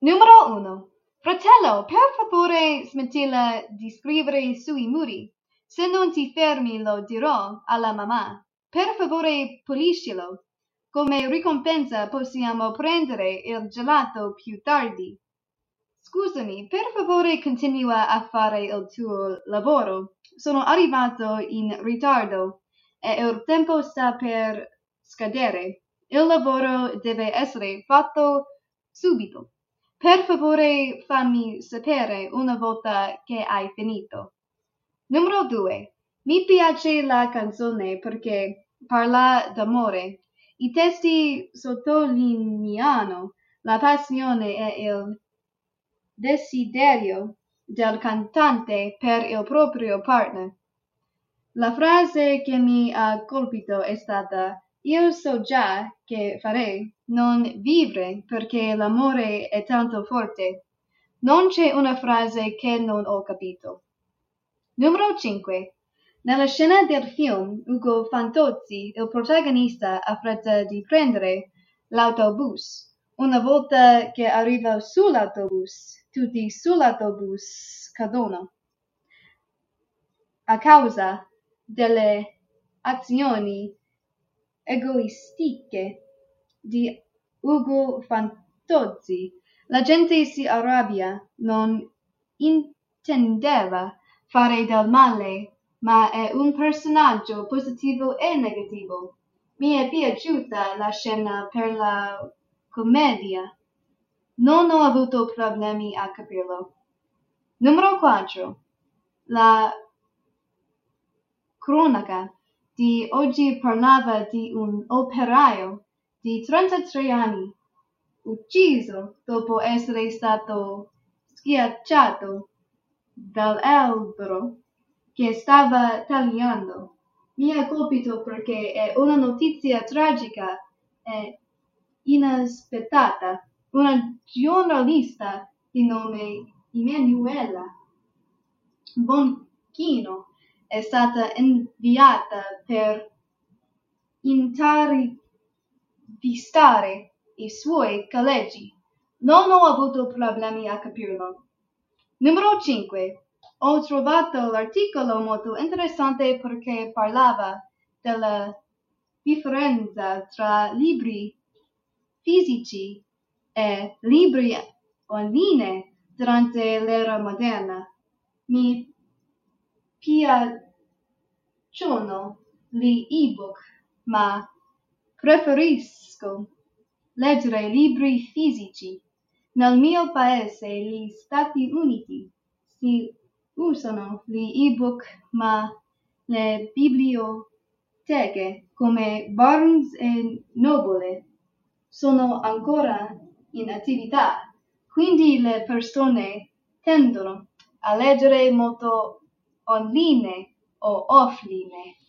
Numero 1. Fratello, per favore smettila di scrivere sui muri. Se non ti fermi lo dirò alla mamma. Per favore puliscilo. Come ricompensa possiamo prendere il gelato più tardi. Scusami, per favore continua a fare il tuo lavoro. Sono arrivato in ritardo e il tempo sta per scadere. Il lavoro deve essere fatto subito. Per favore fammi sapere una volta che hai finito. Numero 2. Mi piace la canzone perché parla d'amore. I testi sottolineano la passione e il desiderio del cantante per il proprio partner. La frase che mi ha colpito è stata: io so già che farei non vivere perché l'amore è tanto forte. Non c'è una frase che non ho capito. Numero 5. Nella scena del film, Ugo Fantozzi, il protagonista, ha fretta di prendere l'autobus. Una volta che arriva sull'autobus, tutti sull'autobus cadono a causa delle azioni egoistiche di Ugo Fantozzi. La gente si arrabbia, non intendeva fare del male, ma è un personaggio positivo e negativo. Mi è piaciuta la scena per la commedia. Non ho avuto problemi a capirlo. Numero 4. La cronaca di oggi parlava di un operaio di 33 anni, ucciso dopo essere stato schiacciato dall'albero che stava tagliando. Mi ha colpito perché è una notizia tragica e inaspettata. Una giornalista di nome Emanuela Bonchino è stata inviata per intervistare i suoi colleghi. Non ho avuto problemi a capirlo. Numero 5. Ho trovato l'articolo molto interessante perché parlava della differenza tra libri fisici e libri online durante l'era moderna. Mi piacciono gli ebook, ma preferisco leggere libri fisici. Nel mio paese, gli Stati Uniti, si usano gli ebook, ma le biblioteche come Barnes e Noble sono ancora in attività, quindi le persone tendono a leggere molto online o offline.